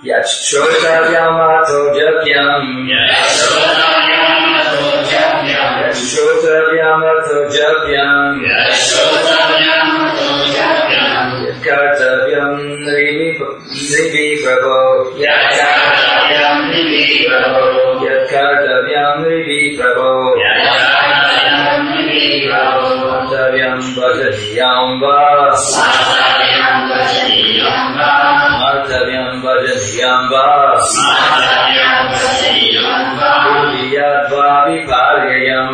Yashrotavyamato japyam Yashrotavyamato japyam Kartavyam Nrivi Prabho Kartavyam Nrivi Prabho Kartavyam Bhajaniyam Va Kartavyam Bhajaniyam Va Ruhiyadva Viparyayam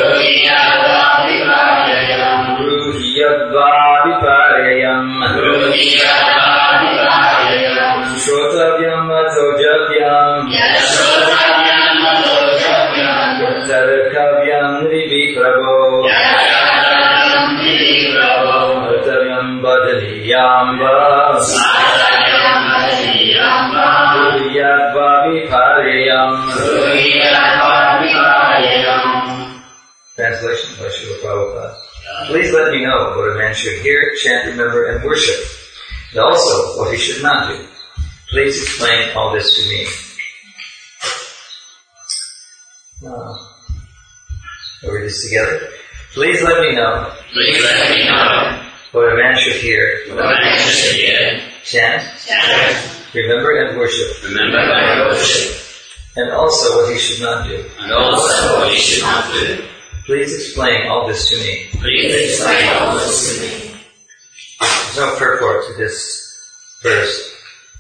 Ruhiyadva Viparyayam Shrotavyam Mato Japyam Tarakavyam Nrivi Prabho Kartavyam Bhajaniyam Va Ruhiyadva Viparyayam. Translation by Srila Prabhupada. Please let me know what a man should hear, chant, remember, and worship, and also what he should not do. Please explain all this to me. We'll read this together. Please let me know. What a man should hear. Chant. Remember and worship. And also what he should not do. Please explain all this to me. There's no purport to this verse.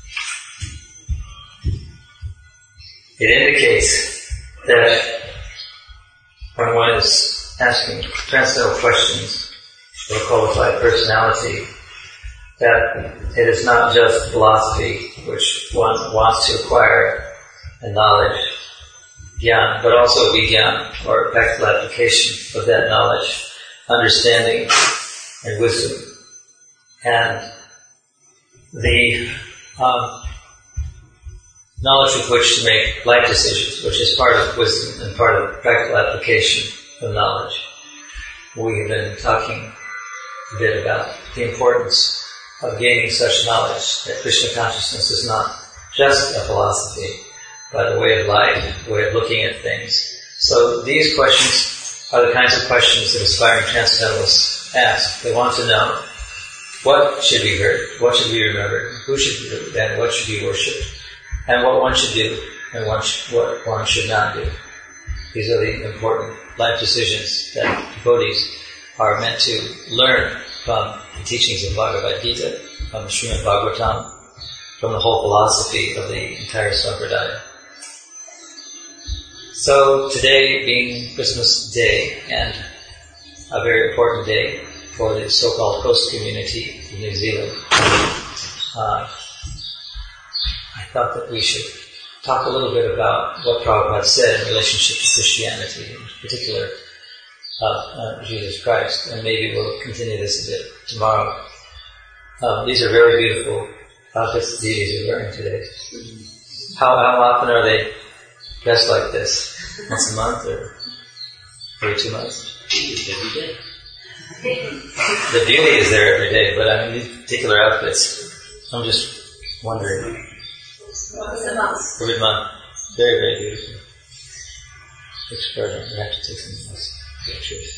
It indicates that when one is asking transcendental questions of a qualified personality, that it is not just philosophy which one wants to acquire and knowledge, jnana, but also vijnana, or practical application of that knowledge, understanding and wisdom, and the knowledge with which to make life decisions, which is part of wisdom and part of practical application of knowledge. We have been talking a bit about the importance of gaining such knowledge that Krishna consciousness is not just a philosophy, but a way of life, a way of looking at things. So these questions are the kinds of questions that aspiring transcendentalists ask. They want to know what should be heard, what should be remembered, who should be heard, and what should be worshipped, and what one should do and what one should not do. These are the important life decisions that devotees are meant to learn from the teachings of Bhagavad Gita, from the Srimad Bhagavatam, from the whole philosophy of the entire Sampradaya. So today being Christmas Day, and a very important day for the so-called host community of New Zealand, I thought that we should talk a little bit about what Prabhupada said in relationship to Christianity, in particular Jesus Christ, and maybe we'll continue this a bit tomorrow. These are very beautiful outfits the deities are wearing today. How often are they dressed like this? Once a month or every 2 months? Every day. The beauty is there every day, but I mean these particular outfits, I'm just wondering. Once a month. Every month. Very, very beautiful. Extraordinary. We have to take some of those pictures.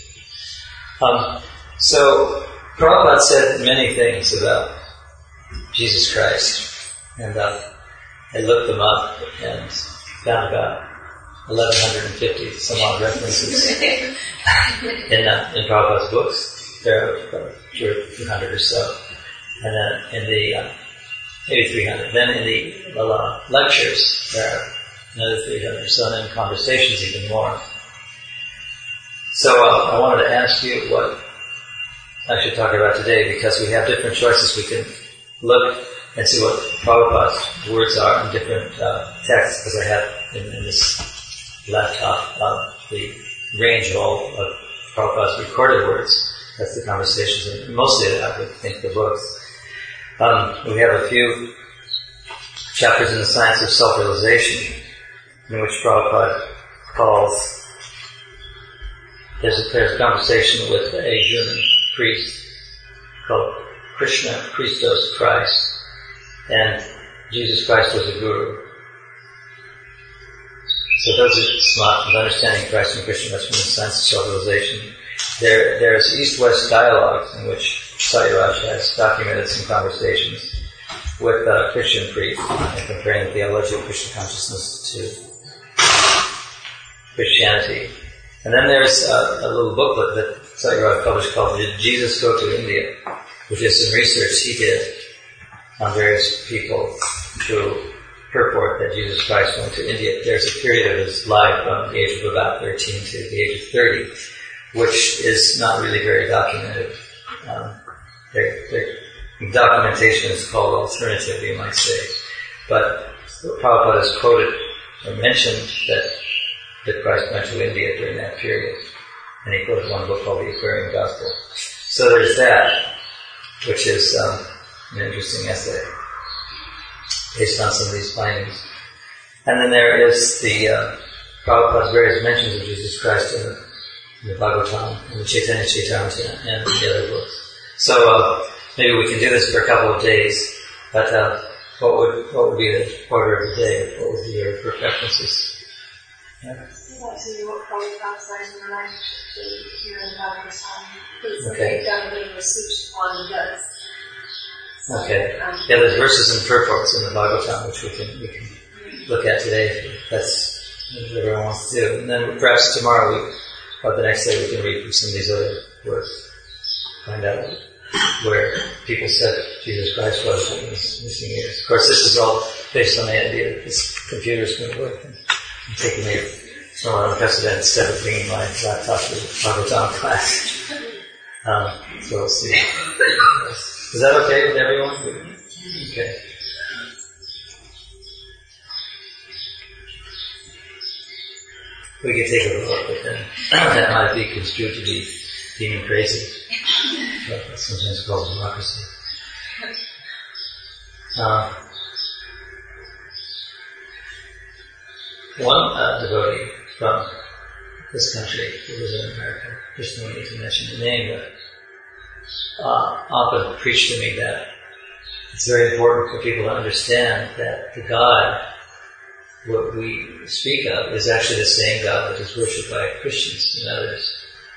So, Prabhupada said many things about Jesus Christ, and I looked them up and found about 1,150 some odd references in Prabhupada's books. There are about 200 or so, and then in the maybe 300. Then in the lectures there are another 300 or so, and in conversations even more. So I wanted to ask you what I should talk about today, because we have different choices. We can look and see what Prabhupada's words are in different texts, because I have in this laptop the range of all of Prabhupada's recorded words. That's the conversations, and mostly I would think the books. We have a few chapters in the Science of Self-Realization, in which Prabhupada calls, there's a conversation with a German priest called Krishna Christos Christ, and Jesus Christ was a guru. So those are smart with understanding Christ and Krishna, that's from the Science of Self-Realization. There's East-West dialogues in which Satyaraj has documented some conversations with Christian priests and comparing the theology of Krishna consciousness to Christianity. And then there's a little booklet that Satyaraj published called Did Jesus Go to India?, which is some research he did on various people who purport that Jesus Christ went to India. There's a period of his life from the age of about 13 to the age of 30, which is not really very documented. Their documentation is called alternative, you might say. But Prabhupada has quoted or mentioned that Christ went to India during that period. And he quoted one book called The Aquarian Gospel. So there's that, which is an interesting essay based on some of these findings. And then there is the Prabhupada's various mentions of Jesus Christ in the Bhagavatam, and the Chaitanya Charitamrita, and the other books. So maybe we can do this for a couple of days, but what would be the order of the day? What would be your preferences? Yeah? I'd like to know what Prabhupada says in relationship to here in Bhagavatam. Because they've done a bit of research on does. Okay. Yeah, there's verses and purports in the Bhagavatam which we can look at today if that's what everyone wants to do. And then perhaps tomorrow or the next day we can read from some of these other works. Find out where people said Jesus Christ was in his missing years. Of course, this is all based on the idea that this computer is going to work. And I'm taking it somewhat unprecedented step of bringing my laptop to the Bhagavatam class. So we'll see. Is that okay with everyone? Okay. We could take a look, but then that might be construed to be demon crazy. But that's sometimes called democracy. One devotee from this country who was in America, just no need to mention the name, but often preached to me that it's very important for people to understand that the God, what we speak of, is actually the same God that is worshipped by Christians and others.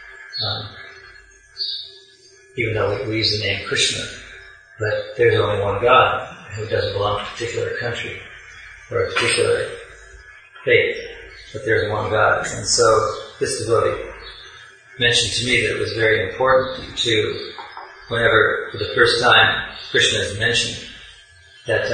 Even though we use the name Krishna, but there's only one God who doesn't belong to a particular country or a particular faith, but there's one God. And so this devotee mentioned to me that it was very important to, whenever for the first time Krishna is mentioned, that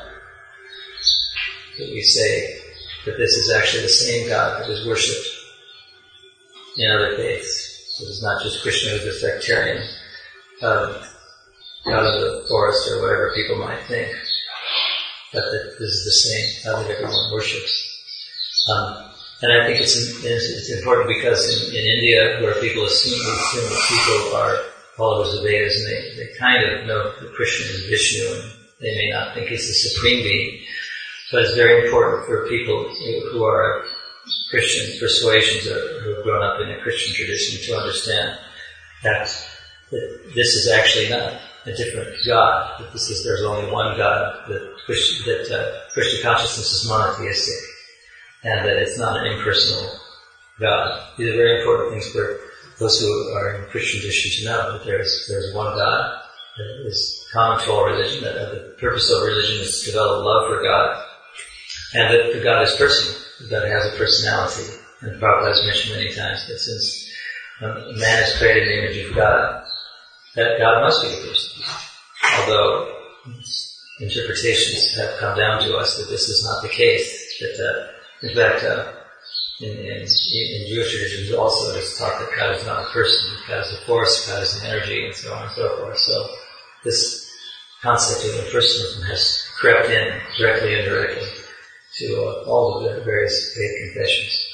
we say that this is actually the same God that is worshipped in other faiths. So it's not just Krishna who's a sectarian God of the forest or whatever people might think, but that this is the same God that everyone worships. And I think it's important because in India, where people assume that people are followers of Vedas, and they kind of know that Krishna is Vishnu, and they may not think he's the supreme being. But it's very important for people who are of Christian persuasions or who have grown up in a Christian tradition to understand that this is actually not a different God. That there's only one God. That Krishna consciousness is monotheistic, and that it's not an impersonal God. These are very important things for those who are in Christian tradition to know, that there's one God that is common to all religion, that the purpose of religion is to develop love for God, and that the God is personal, that God has a personality. And Prabhupada has mentioned many times that since man is created in the image of God, that God must be a person. Although interpretations have come down to us that this is not the case, that in fact in Jewish traditions also it's taught that God is not a person, God is a force, God is an energy, and so on and so forth. So this concept of impersonalism has crept in directly and indirectly to all of the various faith confessions.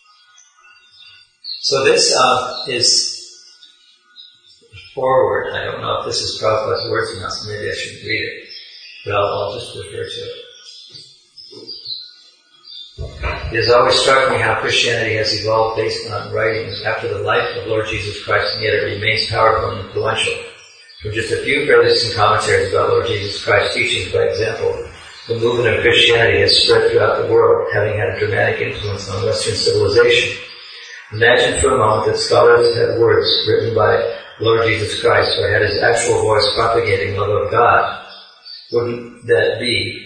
So this is forward. I don't know if this is Prabhupada's words or not, so maybe I should read it, but I'll just refer to it. It has always struck me how Christianity has evolved based on writings after the life of Lord Jesus Christ, and yet it remains powerful and influential. From just a few fairly recent commentaries about Lord Jesus Christ's teachings, by example, the movement of Christianity has spread throughout the world, having had a dramatic influence on Western civilization. Imagine for a moment that scholars had words written by Lord Jesus Christ or had his actual voice propagating the love of God. Wouldn't that be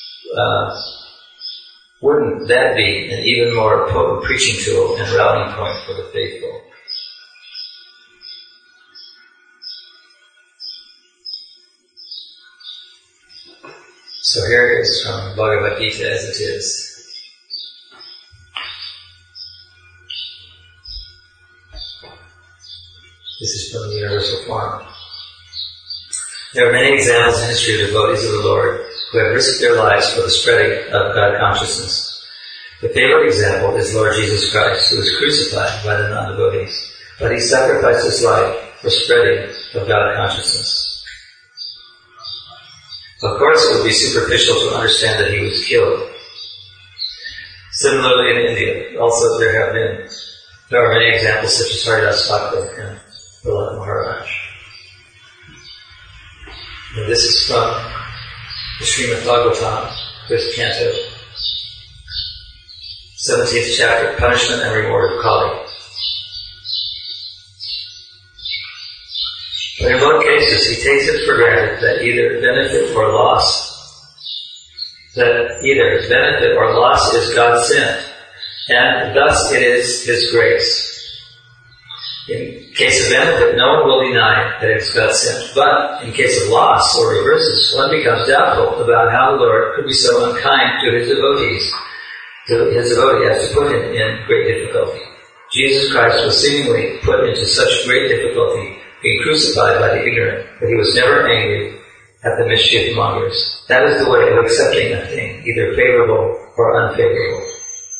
an even more potent preaching tool and rallying point for the faithful? So here is from Bhagavad Gita as it is. This is from the Universal Form. There are many examples in history of devotees of the Lord who have risked their lives for the spreading of God consciousness. The favorite example is Lord Jesus Christ, who was crucified by the non-devotees, but he sacrificed his life for spreading of God consciousness. Of course, it would be superficial to understand that he was killed. Similarly, in India, also there are many examples such as Haridas Thakur and Prahlad Maharaj. And this is from the Srimad Bhagavatam, 5th canto, 17th chapter, Punishment and Reward of Kali. But in both cases, he takes it for granted that either benefit or loss is God sent, and thus it is His grace. In case of benefit, no one will deny that it's God sent, but in case of loss or reverses, one becomes doubtful about how the Lord could be so unkind to His devotees, as to put him in great difficulty. Jesus Christ was seemingly put into such great difficulty, being crucified by the ignorant, but he was never angry at the mischief mongers. That is the way of accepting a thing, either favorable or unfavorable.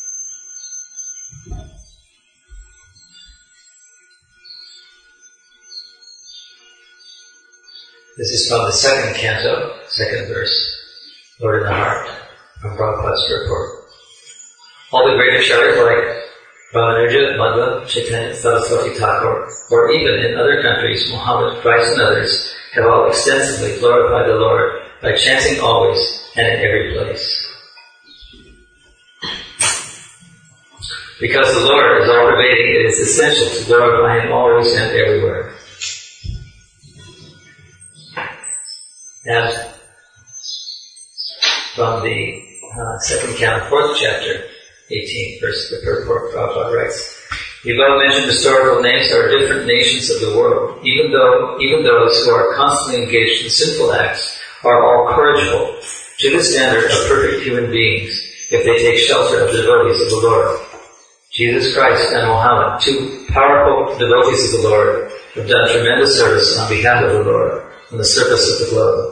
This is from the 2nd canto, 2nd verse, Lord in the Heart, from Prabhupada's purport. All the great acharyas like Ramanuja, Madhva, Chaitanya, Saraswati Thakur, or even in other countries, Muhammad, Christ and others, have all extensively glorified the Lord by chanting always and in every place. Because the Lord is all-pervading, it is essential to glorify Him always and everywhere. And from the 2nd canto, 4th chapter, 18th verse, the purport, Prabhupada writes, the above mentioned historical names are different nations of the world, even those who are constantly engaged in sinful acts are all corrigible to the standard of perfect human beings if they take shelter of the devotees of the Lord. Jesus Christ and Muhammad, two powerful devotees of the Lord, have done tremendous service on behalf of the Lord on the surface of the globe.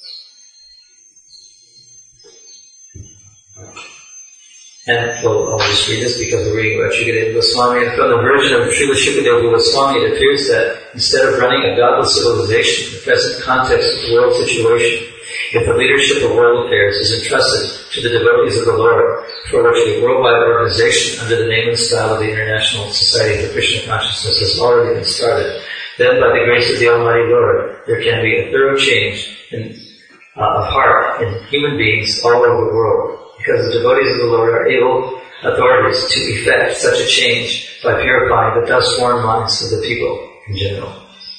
And I'll just read this because we're reading about Shukadeva Goswami. And from the version of Srila Shukadeva Goswami, it appears that instead of running a godless civilization in the present context of the world situation, if the leadership of world affairs is entrusted to the devotees of the Lord, for which a worldwide organization under the name and style of the International Society for Krishna Consciousness has already been started, then by the grace of the Almighty Lord, there can be a thorough change of heart in human beings all over the world. Because the devotees of the Lord are able authorities to effect such a change by purifying the dust-worn minds of the people in general.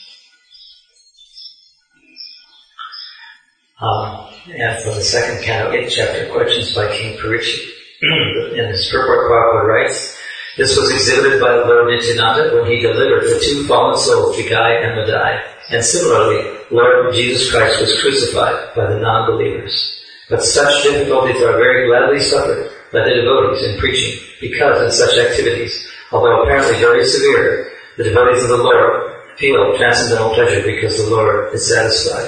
And from the 2nd canto, 8th chapter, Questions by King Parikshit. In his purport, Prabhupada writes, this was exhibited by Lord Nityananda when he delivered the two fallen souls, Vigai and Madai. And similarly, Lord Jesus Christ was crucified by the non-believers. But such difficulties are very gladly suffered by the devotees in preaching, because in such activities, although apparently very severe, the devotees of the Lord feel transcendental pleasure because the Lord is satisfied.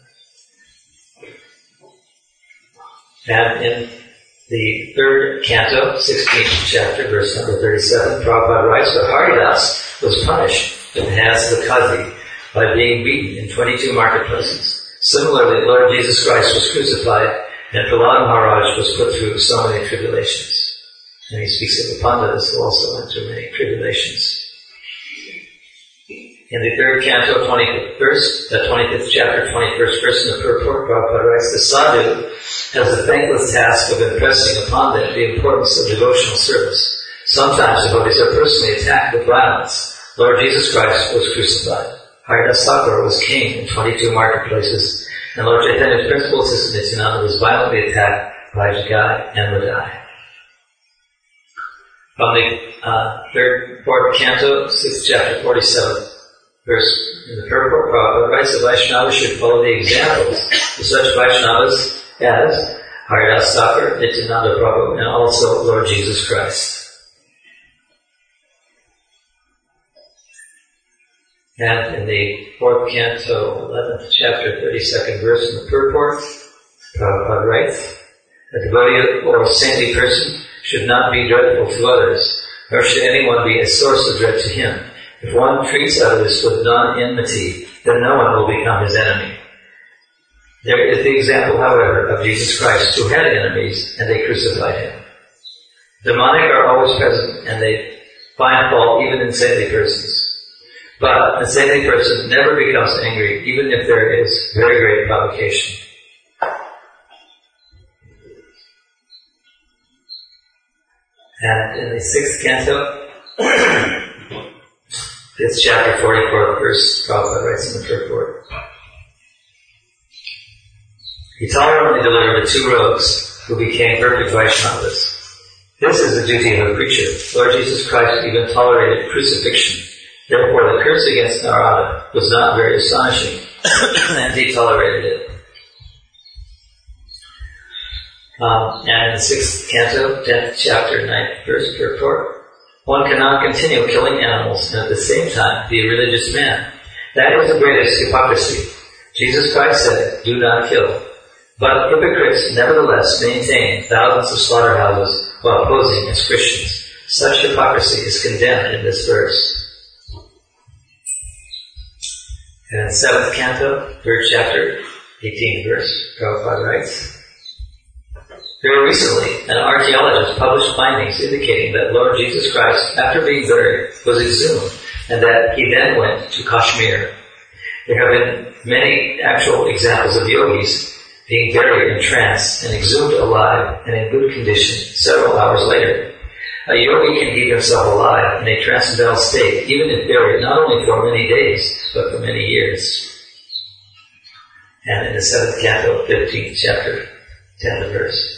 And in the 3rd canto, 16th chapter, verse number 37, Prabhupada writes, but Haridas was punished in the hands of the Qazi by being beaten in 22 marketplaces. Similarly, Lord Jesus Christ was crucified, and Prahlad Maharaj was put through so many tribulations. And he speaks of the Pandas who also went through many tribulations. In the third canto, 25th verse, the 25th chapter, 21st verse in the purport, Prabhupada writes, the sadhu has the thankless task of impressing upon them the importance of devotional service. Sometimes devotees are personally attacked with violence. Lord Jesus Christ was crucified. Haridas Thakur was king in 22 marketplaces, and Lord Chaitanya's principal assistant Nityananda was violently attacked by Jagai and Madai. From the fourth canto, 6th chapter, 47th verse in the purport, Prabhupada writes that Vaishnavas should follow the examples of such Vaishnavas as Haridas Thakur, Nityananda Prabhu, and also Lord Jesus Christ. And in the fourth canto, 11th chapter, 32nd verse in the purport, Prabhupada writes, a devotee or saintly person should not be dreadful to others, nor should anyone be a source of dread to him. If one treats others with non-enmity, then no one will become his enemy. There is the example, however, of Jesus Christ, who had enemies, and they crucified him. Demonic are always present, and they find fault even in saintly persons. But a saintly person never becomes angry, even if there is very great provocation. And in the 6th canto, 5th chapter, 44th verse, Prabhupada writes in the purport, he tolerantly delivered the 2 rogues who became perfect Vaishnavas. This is the duty of a preacher. Lord Jesus Christ even tolerated crucifixion. Therefore, the curse against Narada was not very astonishing, and he tolerated it. And in the 6th canto, 10th chapter, 9th verse, purport, one cannot continue killing animals and at the same time be a religious man. That is the greatest hypocrisy. Jesus Christ said, do not kill. But hypocrites nevertheless maintain thousands of slaughterhouses while posing as Christians. Such hypocrisy is condemned in this verse. And in the 7th canto, 3rd chapter, 18th verse, Prabhupada writes, very recently, an archaeologist published findings indicating that Lord Jesus Christ, after being buried, was exhumed, and that he then went to Kashmir. There have been many actual examples of yogis being buried in trance and exhumed alive and in good condition several hours later. A yogi can keep himself alive in a transcendental state, even if buried not only for many days, but for many years. And in the 7th canto, 15th chapter, 10th verse.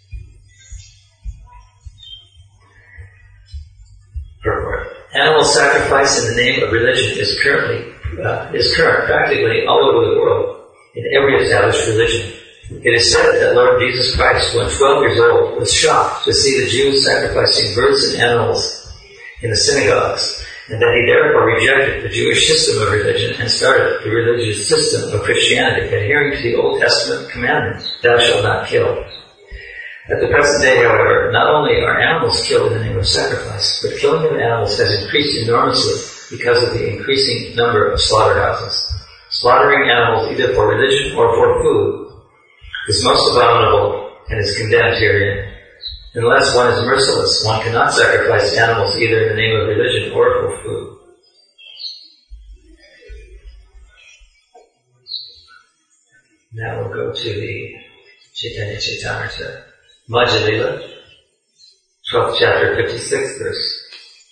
Purport. Animal sacrifice in the name of religion is current practically all over the world, in every established religion. It is said that Lord Jesus Christ, when 12 years old, was shocked to see the Jews sacrificing birds and animals in the synagogues, and that he therefore rejected the Jewish system of religion and started the religious system of Christianity, adhering to the Old Testament commandment, thou shalt not kill. At the present day, however, not only are animals killed in the name of sacrifice, but killing of animals has increased enormously because of the increasing number of slaughterhouses. Slaughtering animals either for religion or for food is most abominable and is condemned herein. Unless one is merciless, one cannot sacrifice animals either in the name of religion or for food. Now we'll go to the Chaitanya Chaitamrita. Madhya Lila, 12th chapter, 56th verse.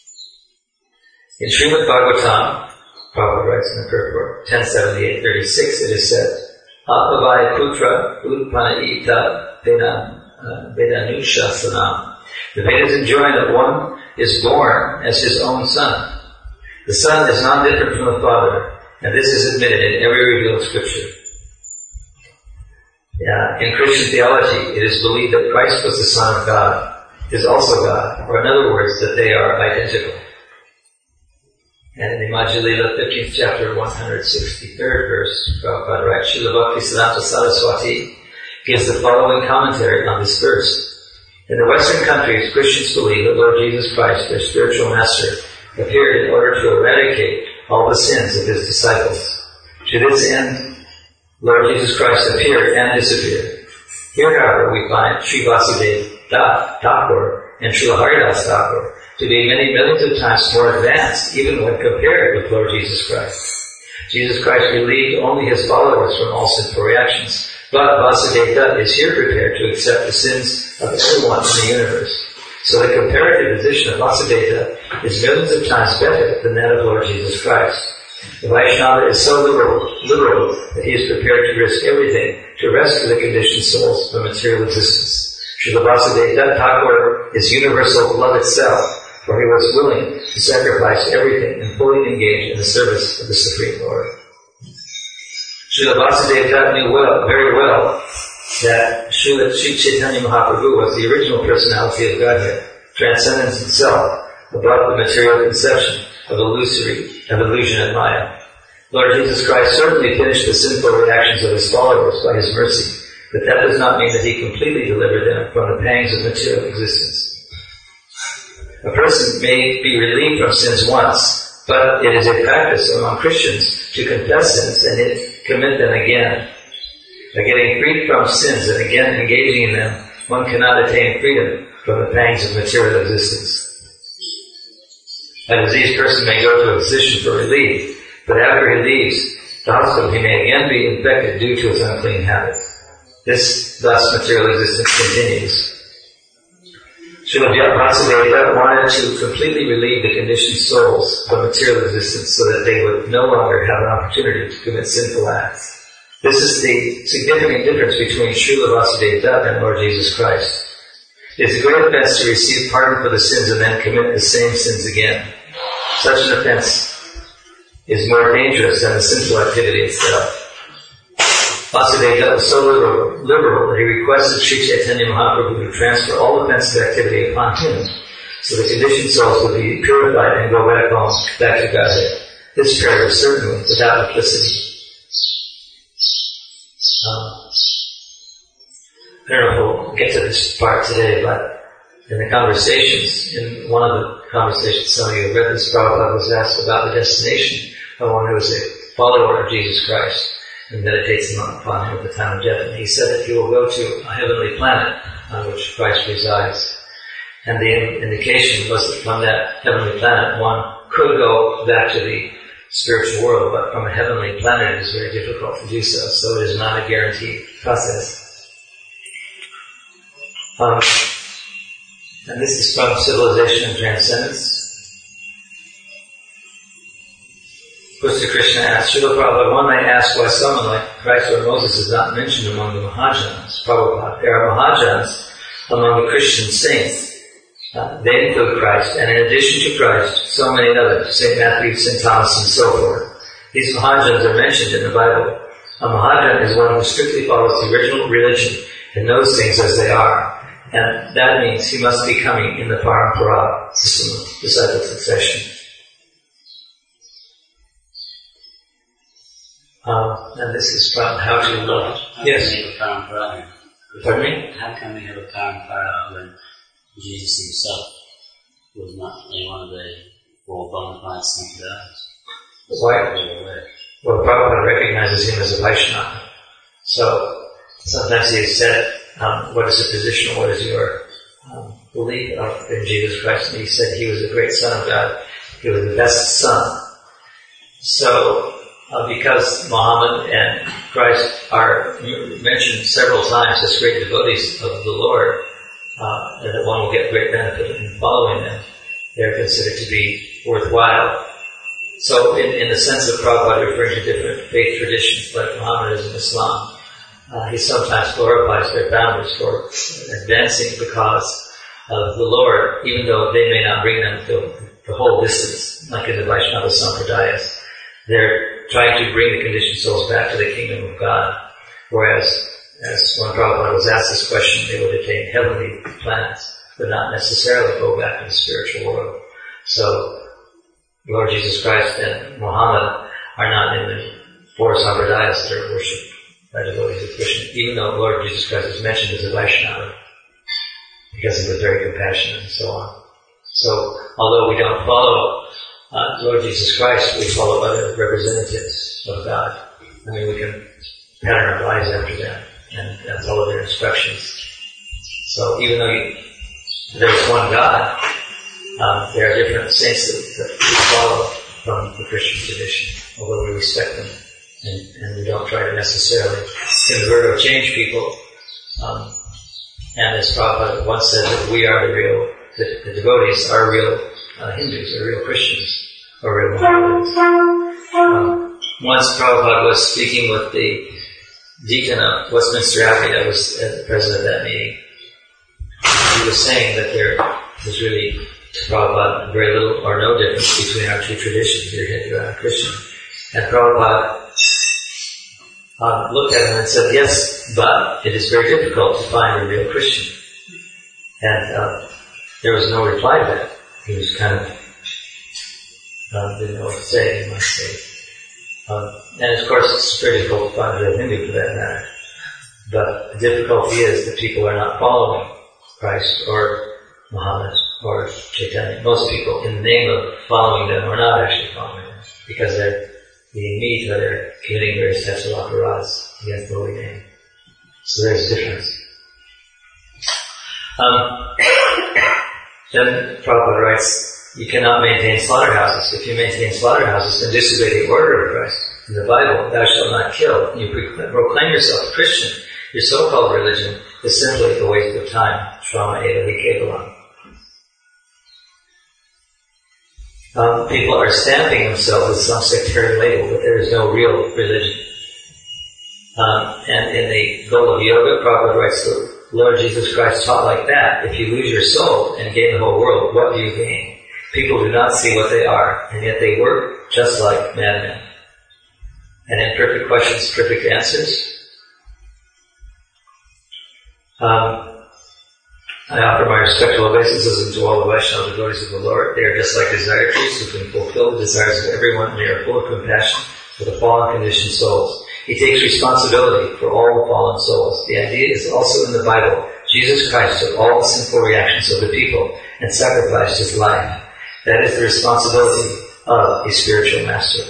In Srimad Bhagavatam, Prabhupada writes in the purport, 1078-36, it is said, Apavaya putra utpanaita vedanushasanam. The Vedas enjoin that one is born as his own son. The son is not different from the father, and this is admitted in every revealed scripture. In Christian theology, it is believed that Christ was the Son of God, is also God, or in other words, that they are identical. And in the Madhya Lila, 15th chapter, 163rd verse, Prabhupada writes, Srila Bhaktisiddhanta Saraswati gives the following commentary on this verse. In the Western countries, Christians believe that Lord Jesus Christ, their spiritual master, appeared in order to eradicate all the sins of his disciples. To this end, Lord Jesus Christ appeared and disappeared. Here, however, we find Sri Vasudeva Thakur and Srila Haridas Thakur to be many millions of times more advanced, even when compared with Lord Jesus Christ. Jesus Christ relieved only his followers from all sinful reactions, but Vasudeva is here prepared to accept the sins of everyone in the universe. So the comparative position of Vasudeva is millions of times better than that of Lord Jesus Christ. The Vaishnava is so liberal that he is prepared to risk everything to rescue the conditioned souls from material existence. Srila Vasudeva Thakur is universal love itself, for he was willing to sacrifice everything and fully engage in the service of the Supreme Lord. Srila Vasudeva knew very well that Srila Sri Chaitanya Mahaprabhu was the original personality of Godhead, transcendence itself, above the material conception of illusion and Maya. Lord Jesus Christ certainly finished the sinful reactions of his followers by his mercy, but that does not mean that he completely delivered them from the pangs of material existence. A person may be relieved from sins once, but it is a practice among Christians to confess sins and commit them again. By getting freed from sins and again engaging in them, one cannot attain freedom from the pangs of material existence. A diseased person may go to a physician for relief, but after he leaves the hospital, he may again be infected due to his unclean habit. Thus material existence continues. Srila Vasudeva wanted to completely relieve the conditioned souls from material existence so that they would no longer have an opportunity to commit sinful acts. This is the significant difference between Srila Vasudeva and Lord Jesus Christ. It is a great offense to receive pardon for the sins and then commit the same sins again. Such an offense is more dangerous than the sinful activity itself. Vasudeva was so liberal that he requested Sri Chaitanya Mahaprabhu to transfer all offensive activity upon him, so the conditioned souls would be purified and go back home, back to Godhead. This prayer was certainly without duplicity. I don't know if we'll get to this part today, but in the conversations, in one of the conversations, some of you have read this, Prabhupada was asked about the destination of one who is a follower of Jesus Christ and meditates upon him at the time of death. And he said that he will go to a heavenly planet on which Christ resides. And the indication was that from that heavenly planet one could go back to the spiritual world, but from a heavenly planet it is very difficult to do so. So it is not a guaranteed process. And this is from Civilization and Transcendence. Pushta Krishna asked, Srila Prabhupada, one might ask why someone like Christ or Moses is not mentioned among the Mahajans. Prabhupada, there are Mahajans among the Christian saints. They include Christ, and in addition to Christ, so many others, St. Matthew, St. Thomas, and so forth. These Mahajans are mentioned in the Bible. A Mahajan is one who strictly follows the original religion and knows things as they are. And that means he must be coming in the Parampara system of disciple succession. And this is from How to Love. Yes? Pardon me? How can we have a Parampara when Jesus himself was not one of the four bona fide Sampradayas? Why? Well, Prabhupada recognizes him as a Vaishnava. So, sometimes he has said, what is your position, what is your belief in Jesus Christ? And he said he was a great son of God. He was the best son. So, because Muhammad and Christ are mentioned several times as great devotees of the Lord, and that one will get great benefit in following them, they're considered to be worthwhile. So, in the sense of Prabhupada referring to different faith traditions like Mohammedanism, Islam, he sometimes glorifies their founders for advancing the cause of the Lord, even though they may not bring them the whole distance, like in the Vaishnava Sampradayas. They're trying to bring the conditioned souls back to the kingdom of God, whereas, as when Prabhupada was asked this question, they would attain heavenly planets, but not necessarily go back to the spiritual world. So, Lord Jesus Christ and Muhammad are not in the four Sampradayas that are worshipped by devotees of Krishna, even though Lord Jesus Christ is mentioned as a Vaishnava, because he was very compassionate and so on. So, although we don't follow Lord Jesus Christ, we follow other representatives of God. I mean, we can pattern our lives after them and follow their instructions. So, even though there's one God, There are different saints that we follow from the Christian tradition, although we respect them and we don't try to necessarily convert or change people. And as Prabhupada once said, that we are the devotees are real Hindus, or real Christians, or real Mohammedans. Once Prabhupada was speaking with the deacon of Westminster Abbey that was present at that meeting. He was saying that there is really, to Prabhupada, very little or no difference between our two traditions, your Hindu and our Christian. And Prabhupada looked at him and said, yes, but it is very difficult to find a real Christian. And there was no reply to that. He was kind of, didn't know what to say, he must say. And of course it's very difficult to find a real Hindu for that matter. But the difficulty is that people are not following Christ or Muhammad or Chaitanya. Most people, in the name of following them, are not actually following them because they're being meat or they're committing various types of aparads against the holy name. So there's a difference. Then Prabhupada writes, you cannot maintain slaughterhouses. If you maintain slaughterhouses, then disobey the order of Christ. In the Bible, thou shalt not kill. You proclaim yourself a Christian. Your so-called religion is simply a waste of time. Shvama eva hi kevalam. People are stamping themselves with some sectarian label, but there is no real religion. And in the goal of yoga, Prabhupada writes, the Lord Jesus Christ taught like that. If you lose your soul and gain the whole world, what do you gain? People do not see what they are, and yet they work just like madmen. And in perfect questions, perfect answers. I offer my respectful obeisances to all the Vaishnava devotees of the Lord. They are just like desire trees who can fulfill the desires of everyone, and they are full of compassion for the fallen conditioned souls. He takes responsibility for all the fallen souls. The idea is also in the Bible. Jesus Christ took all the sinful reactions of the people and sacrificed his life. That is the responsibility of a spiritual master.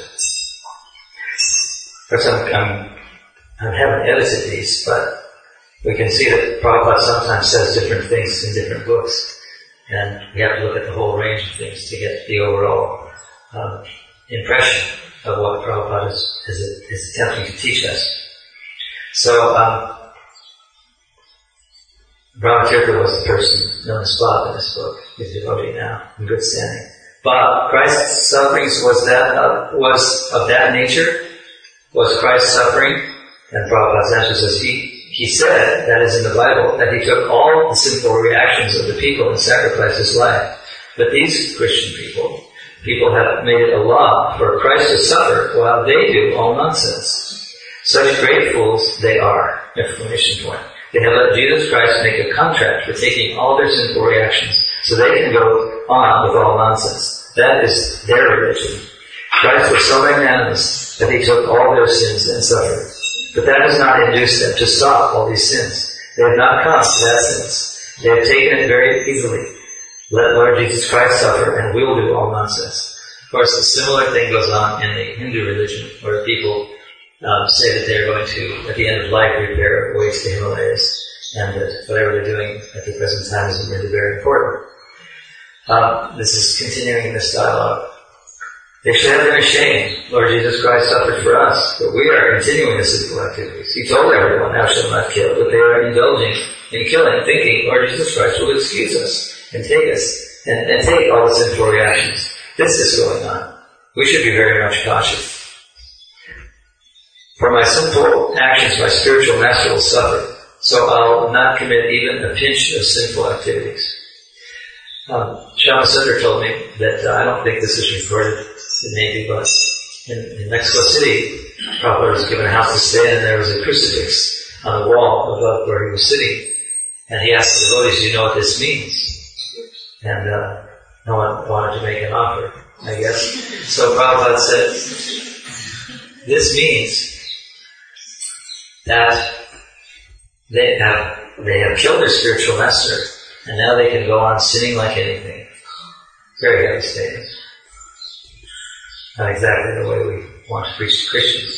Of course, I haven't edited these, but we can see that Prabhupada sometimes says different things in different books. And we have to look at the whole range of things to get the overall impression of what Prabhupada is attempting to teach us. So, Brahmatirtha was the person known as Bob in this book. He's a devotee now, in good standing. Bob, Christ's sufferings was of that nature? Was Christ suffering? And Prabhupada's answer says, he said, that is in the Bible, that he took all the sinful reactions of the people and sacrificed his life. But these Christian people have made it a law for Christ to suffer while they do all nonsense. Such great fools they are. Exclamation point. They have let Jesus Christ make a contract for taking all their sinful reactions so they can go on with all nonsense. That is their religion. Christ was so magnanimous that he took all their sins and suffered. But that does not induce them to stop all these sins. They have not come to that sins. They have taken it very easily. Let Lord Jesus Christ suffer and we'll do all nonsense. Of course, a similar thing goes on in the Hindu religion where people say that they're going to, at the end of life, repair ways to Himalayas and that whatever they're doing at the present time isn't really very important. This is continuing in this dialogue. They should have been ashamed. Lord Jesus Christ suffered for us, but we are continuing the sinful activities. He told everyone, thou shalt not kill, but they are indulging in killing, thinking, Lord Jesus Christ will excuse us and take us, and take all the sinful reactions. This is going on. We should be very much cautious. For my sinful actions, my spiritual master will suffer, so I'll not commit even a pinch of sinful activities. Shama Sundar told me that I don't think this is recorded. It may be, but in Mexico City, Prabhupada was given a house to stay in, and there was a crucifix on the wall above where he was sitting. And he asked the devotees, do you know what this means? And no one wanted to make an offer, I guess. So Prabhupada said, this means that they have killed their spiritual master, and now they can go on sinning like anything. Very heavy statement. Not exactly the way we want to preach to Christians.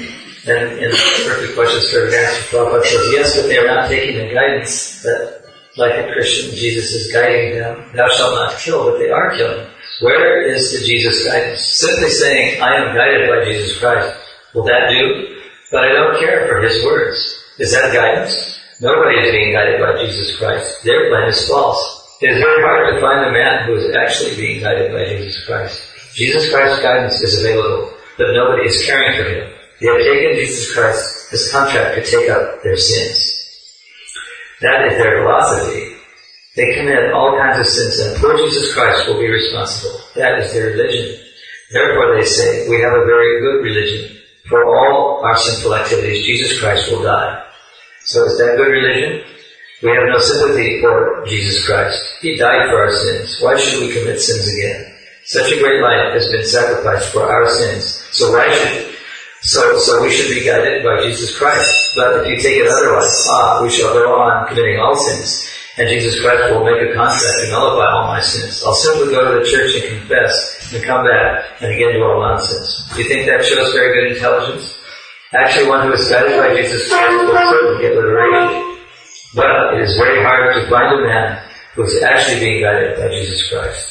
And in the perfect questions, perfect answers, Prabhupada says, yes, but they are not taking the guidance that like a Christian, Jesus is guiding them. Thou shalt not kill, but they are killing. Where is the Jesus guidance? Simply saying, I am guided by Jesus Christ. Will that do? But I don't care for his words. Is that guidance? Nobody is being guided by Jesus Christ. Their plan is false. It is very hard to find a man who is actually being guided by Jesus Christ. Jesus Christ's guidance is available, but nobody is caring for him. They have taken Jesus Christ as contract to take up their sins. That is their philosophy. They commit all kinds of sins, and poor Jesus Christ will be responsible. That is their religion. Therefore they say, we have a very good religion. For all our sinful activities, Jesus Christ will die. So is that good religion? We have no sympathy for Jesus Christ. He died for our sins. Why should we commit sins again? Such a great life has been sacrificed for our sins. So we should be guided by Jesus Christ. But if you take it otherwise, we shall go on committing all sins, and Jesus Christ will make a contract to nullify all my sins. I'll simply go to the church and confess, and come back, and again do all nonsense. Do you think that shows very good intelligence? Actually, one who is guided by Jesus Christ will certainly get liberation. But it is very hard to find a man who is actually being guided by Jesus Christ.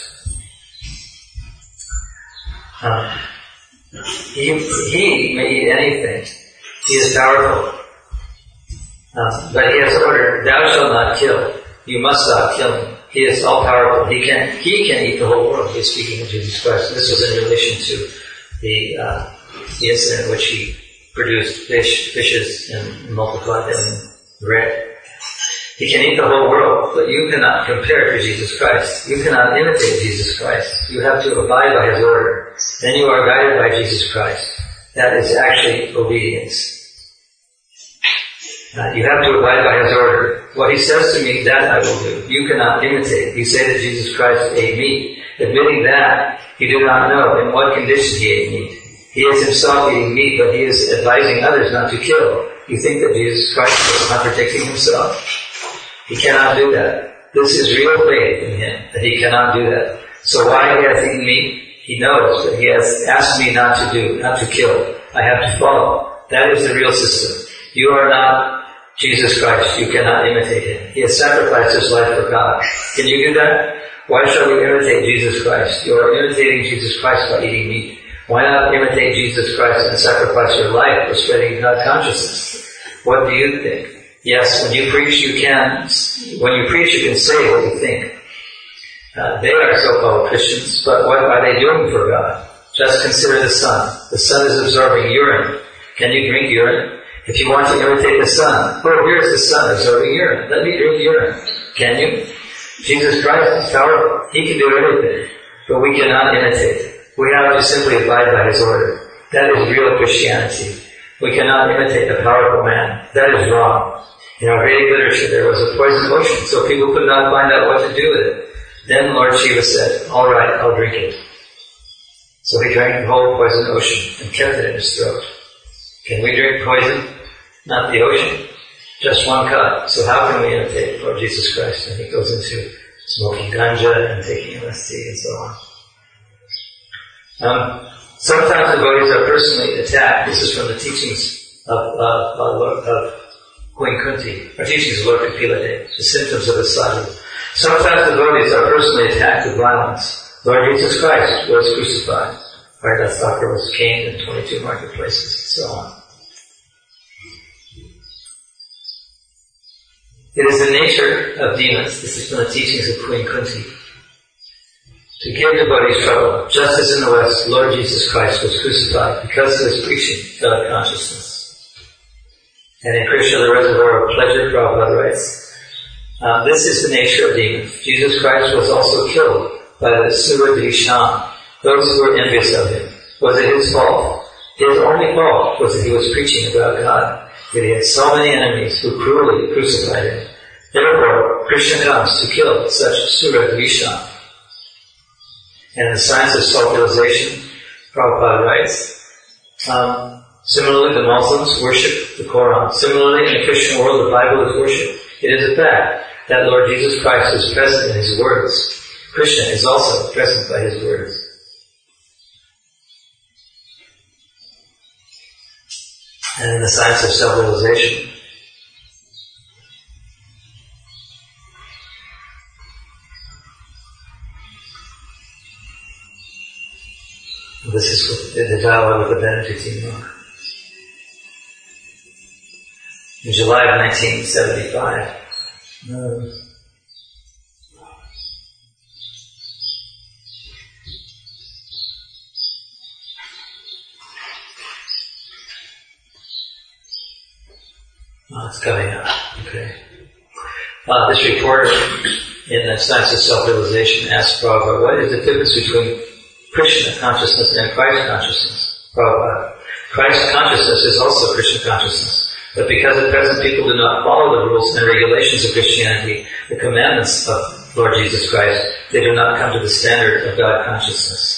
He may eat anything. He is powerful. But he has ordered, thou shalt not kill. You must stop killing. He is all powerful. He can eat the whole world. He is speaking of Jesus Christ. This was in relation to the incident in which he produced fishes and multiplied them in bread. He can eat the whole world, but you cannot compare to Jesus Christ. You cannot imitate Jesus Christ. You have to abide by his order. Then you are guided by Jesus Christ. That is actually obedience. You have to abide by his order. What he says to me, that I will do. You cannot imitate. You say that Jesus Christ ate meat. Admitting that, you do not know in what condition he ate meat. He is himself eating meat, but he is advising others not to kill. You think that Jesus Christ is contradicting himself? He cannot do that. This is real faith in him, that he cannot do that. So why he has eaten meat? He knows that he has asked me not to kill. I have to follow. That is the real system. You are not Jesus Christ. You cannot imitate him. He has sacrificed his life for God. Can you do that? Why shall we imitate Jesus Christ? You are imitating Jesus Christ by eating meat. Why not imitate Jesus Christ and sacrifice your life for spreading God consciousness? What do you think? Yes, when you preach, you can say what you think. They are so-called Christians, but what are they doing for God? Just consider the sun. The sun is absorbing urine. Can you drink urine? If you want to imitate the sun, here's the sun absorbing urine. Let me drink urine. Can you? Jesus Christ is powerful. He can do everything, but we cannot imitate. We have to simply abide by his order. That is real Christianity. We cannot imitate a powerful man. That is wrong. In our Vedic literature, there was a poison ocean, so people could not find out what to do with it. Then Lord Shiva said, all right, I'll drink it. So he drank the whole poison ocean and kept it in his throat. Can we drink poison? Not the ocean. Just one cup. So how can we imitate Lord Jesus Christ? And he goes into smoking ganja and taking LSD and so on. Sometimes the devotees are personally attacked. This is from the teachings of Queen Kunti, or teachings of Lord Kapila, the symptoms of a sadhu. Sometimes the devotees are personally attacked with violence. Lord Jesus Christ was crucified. Haridas Thakur was caned in 22 marketplaces, and so on. It is the nature of demons, this is from the teachings of Queen Kunti, to give devotees trouble. Just as in the West, Lord Jesus Christ was crucified because he was preaching God consciousness. And in Krishna, the Reservoir of Pleasure, Prabhupada writes, this is the nature of demons. Jesus Christ was also killed by the Suradvisham, those who were envious of him. Was it his fault? His only fault was that he was preaching about God. That he had so many enemies who cruelly crucified him. Therefore, Krishna comes to kill such Suradvisham. And in the science of self-realization, Prabhupada writes, similarly, the Muslims worship the Quran. Similarly, in the Christian world, the Bible is worshipped. It is a fact that Lord Jesus Christ is present in his words. Krishna is also present by his words. And in the science of self-realization, This is the dialogue with the Benedictine monk. In July of 1975, it's coming up. Okay. This reporter in the Science of Self-Realization asked Prabhupada, what is the difference between Krishna consciousness and Christ consciousness? Prabhupada, Christ consciousness is also Krishna consciousness. But because at present people do not follow the rules and regulations of Christianity, the commandments of Lord Jesus Christ, they do not come to the standard of God consciousness.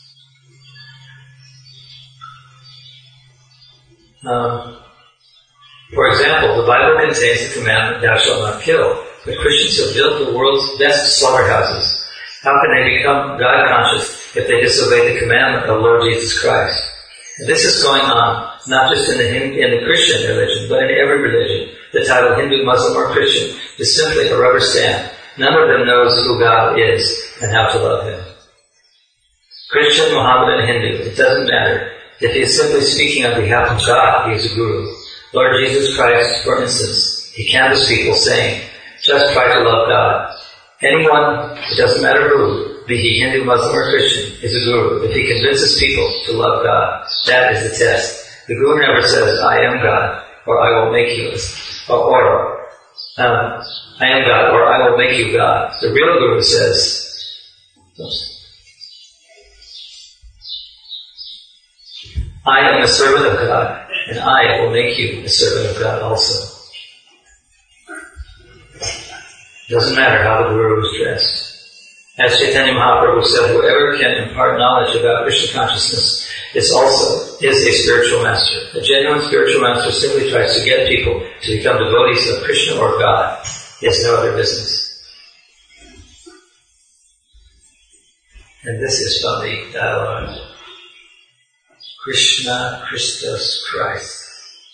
For example, the Bible contains the commandment, thou shalt not kill. But Christians have built the world's best slaughterhouses. How can they become God conscious if they disobey the commandment of Lord Jesus Christ? And this is going on not just in the Christian religion, but in every religion. The title Hindu, Muslim, or Christian is simply a rubber stamp. None of them knows who God is and how to love Him. Christian, Mohammedan, Hindu, it doesn't matter. If he is simply speaking on behalf of God, he is a guru. Lord Jesus Christ, for instance, he canvassed people saying, just try to love God. Anyone, it doesn't matter who, be he Hindu, Muslim, or Christian, is a guru. If he convinces people to love God, that is the test. The guru never says, I am God, or I will make you, or I am God, or I will make you God. The real guru says, I am a servant of God, and I will make you a servant of God also. Doesn't matter how the guru is dressed. As Chaitanya Mahaprabhu said, whoever can impart knowledge about Krishna consciousness is a spiritual master. A genuine spiritual master simply tries to get people to become devotees of Krishna or God. He has no other business. And this is from the dialogue. Krishna, Christos, Christ.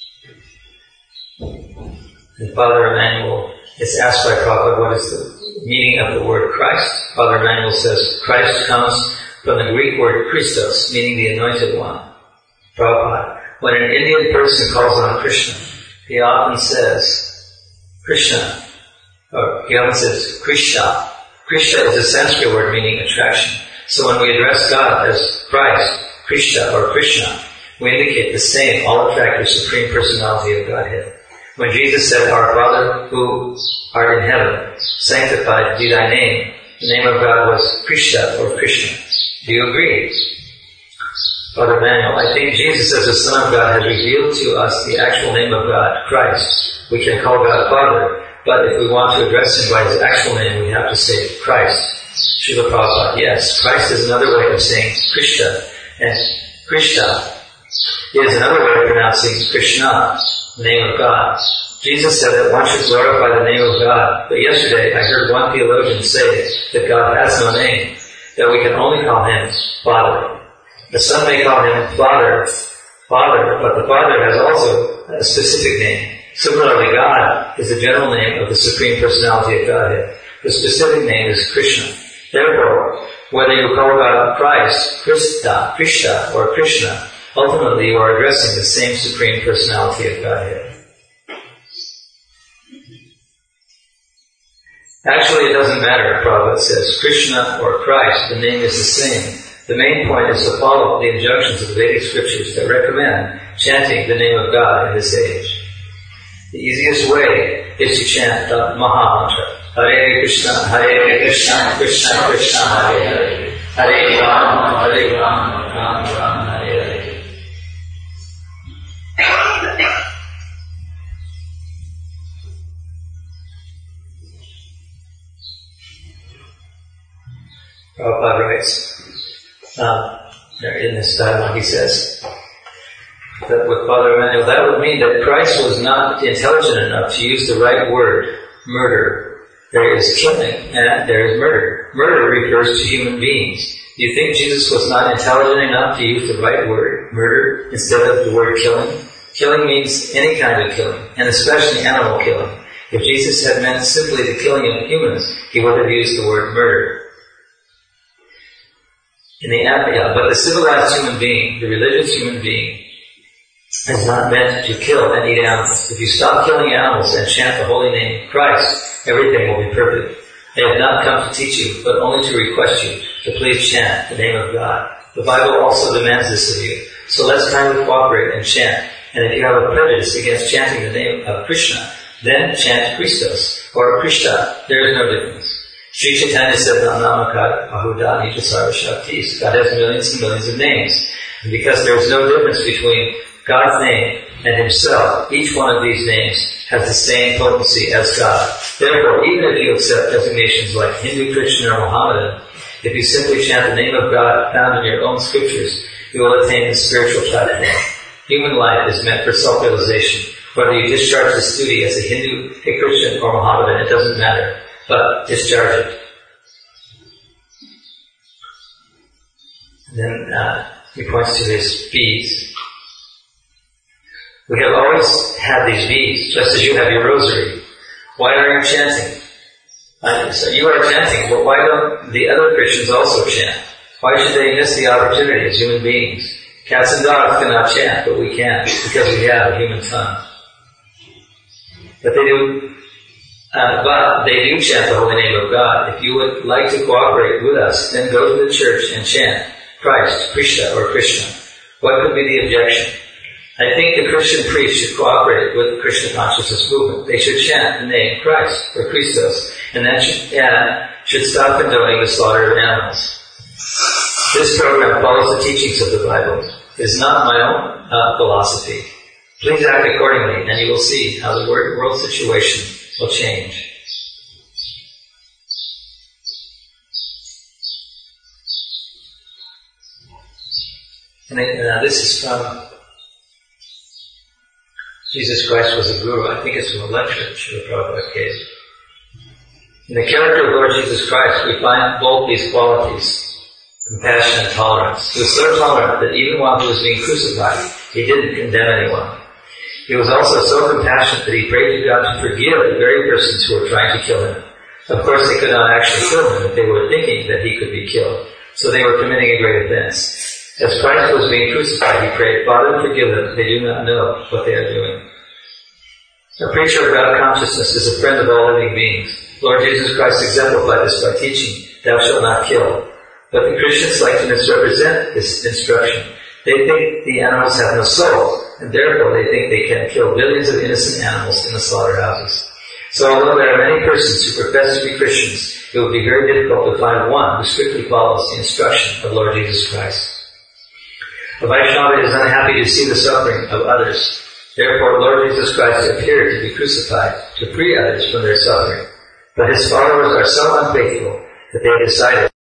And Father Emmanuel is asked by Prabhupada what is the meaning of the word Christ. Father Emmanuel says, Christ comes from the Greek word Christos, meaning the anointed one. Prabhupada, when an Indian person calls on Krishna, he often says Krishna, or he often says Krishna. Krishna is a Sanskrit word meaning attraction. So when we address God as Christ, Krishna or Krishna, we indicate the same all-attractive Supreme Personality of Godhead. When Jesus said, Our Father who art in heaven, sanctified be thy name, the name of God was Krishna or Krishna. Do you agree? Father Emmanuel, I think Jesus as the Son of God has revealed to us the actual name of God, Christ. We can call God Father, but if we want to address Him by His actual name, we have to say Christ. Srila Prabhupada, yes, Christ is another way of saying Krishna, and Krishna is another way of pronouncing Krishna, the name of God. Jesus said that one should glorify the name of God, but yesterday I heard one theologian say that God has no name, that we can only call Him Father. The Son may call Him Father, but the Father has also a specific name. Similarly, God is the general name of the Supreme Personality of Godhead. The specific name is Krishna. Therefore, whether you call God Christ, Krishna, or Krishna, ultimately you are addressing the same Supreme Personality of Godhead. Actually, it doesn't matter, Prabhupada says, Krishna or Christ, the name is the same. The main point is to follow the injunctions of the Vedic scriptures that recommend chanting the name of God in this age. The easiest way is to chant the Maha Mantra. Hare Krishna, Krishna Krishna, Hare Hare. Hare Rama, Rama Rama, Hare Hare. Prabhupada writes, in this dialogue he says, that with Father Emmanuel, that would mean that Christ was not intelligent enough to use the right word, murder. There is killing and there is murder. Murder refers to human beings. Do you think Jesus was not intelligent enough to use the right word, murder, instead of the word killing? Killing means any kind of killing, and especially animal killing. If Jesus had meant simply the killing of humans, he would have used the word murder. But the civilized human being, the religious human being, is not meant to kill and eat animals. If you stop killing animals and chant the holy name of Christ, everything will be perfect. I have not come to teach you, but only to request you to please chant the name of God. The Bible also demands this of you. So let's kindly cooperate and chant. And if you have a prejudice against chanting the name of Krishna, then chant Christos or Krishna. There is no difference. Sri Chaitanya said, Namakat Ahudani Jasara Shaktis. God has millions and millions of names. And because there is no difference between God's name and Himself, each one of these names has the same potency as God. Therefore, even if you accept designations like Hindu, Christian, or Mohammedan, if you simply chant the name of God found in your own scriptures, you will attain the spiritual platform. Human life is meant for self-realization. Whether you discharge this duty as a Hindu, a Christian, or Mohammedan, it doesn't matter. But discharge it. And then he points to his beads. We have always had these beads, just as you have your rosary. Why are you chanting? So you are chanting, but why don't the other Christians also chant? Why should they miss the opportunity as human beings? Cats and dogs cannot chant, but we can, because we have a human tongue. But they do chant the holy name of God. If you would like to cooperate with us, then go to the church and chant Christ, Krishna, or Krishna. What could be the objection? I think the Christian priests should cooperate with the Krishna consciousness movement. They should chant the name Christ or Christos, and then should stop condoning the slaughter of animals. This program follows the teachings of the Bible. It is not my own philosophy. Please act accordingly, and you will see how the world situation will change. And this is from Jesus Christ was a guru. I think it's from a lecture that Srila Prabhupada gave. In the character of Lord Jesus Christ, we find both these qualities, compassion and tolerance. He was so tolerant that even while he was being crucified, he didn't condemn anyone. He was also so compassionate that he prayed to God to forgive the very persons who were trying to kill him. Of course, they could not actually kill him if they were thinking that he could be killed, so they were committing a great offense. As Christ was being crucified, he prayed, Father, forgive them, they do not know what they are doing. A preacher of God consciousness is a friend of all living beings. Lord Jesus Christ exemplified this by teaching, Thou shalt not kill. But the Christians like to misrepresent this instruction. They think the animals have no soul, and therefore they think they can kill billions of innocent animals in the slaughterhouses. So although there are many persons who profess to be Christians, it would be very difficult to find one who strictly follows the instruction of Lord Jesus Christ. A Vaishnava is unhappy to see the suffering of others. Therefore, Lord Jesus Christ appeared to be crucified to free others from their suffering. But his followers are so unfaithful that they have decided